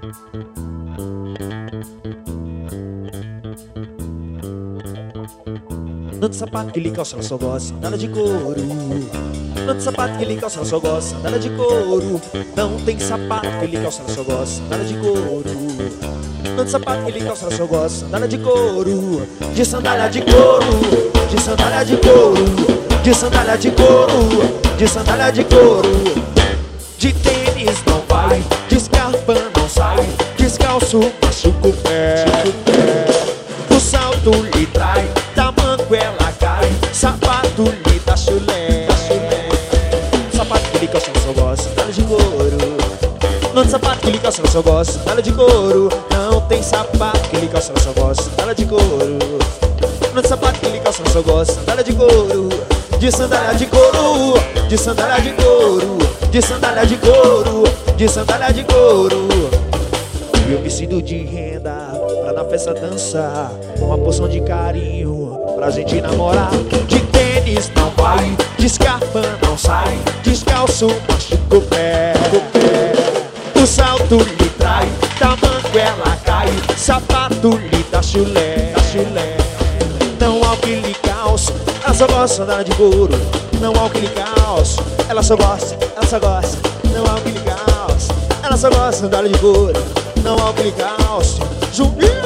Não de sapato que lhe calça, ela só gosta nada de couro. Não de sapato que lhe calça, ela só gosta nada de couro. Não tem sapato que lhe calça, ela só gosta nada de couro. Não de sapato que lhe calça, ela só gosta nada de couro. De sandália de couro, de sandália de couro, de sandália de couro, de sandália de couro. De tênis não vai, de escarpa não sai, descalço machuca o pé. O salto lhe trai, tamanco ela cai, sapato lhe dá chulé. Sapato que lhe calça, ela só gosta nada de couro. Não tem sapato que lhe calça, ela só gosta nada de couro. Não tem sapato que lhe calça, ela só gosta nada de couro. Não tem sapato que lhe calça, ela só gosta nada de couro. De sandália de couro, de sandália de couro, de sandália de couro, de sandália de couro. Eu preciso de renda pra na festa dançar, uma porção de carinho pra gente namorar. De tênis não vai, de escarpa não sai, descalço machuca o pé. O salto lhe trai, tamanco ela cai, sapato lhe dá chulé. Não há o que lhe calço, ela só gosta de andar de couro. Não há o que lhe calço, ela só gosta. Não há o que lhe calço, ela só gosta de andar de couro. Não há o que lhe calço, Juninho!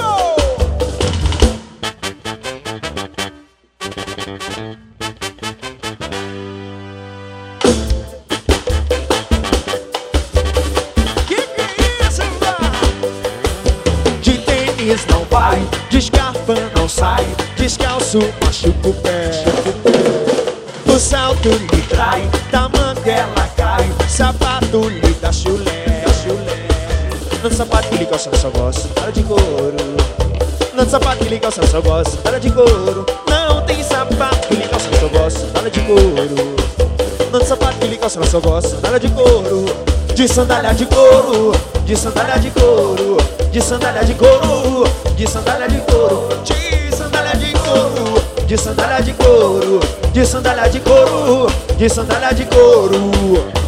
De tênis não vai, de escarpa não sai, descalço machuca o pé. O salto lhe trai, tamanco ela cai, sapato lhe dá chulé. Não tem sapato que lhe calça, ela só gosta nada de couro. Não tem sapato que lhe calça, ela só gosta nada de couro. Não tem sapato que lhe calça, ela só gosta nada de couro. Não tem sapato que lhe calça, ela só gosta nada de couro. De sandália de couro, de sandália de couro, de sandália de couro, de sandália de couro, de sandália de couro, de sandália de couro, de sandália de couro, de sandália de couro.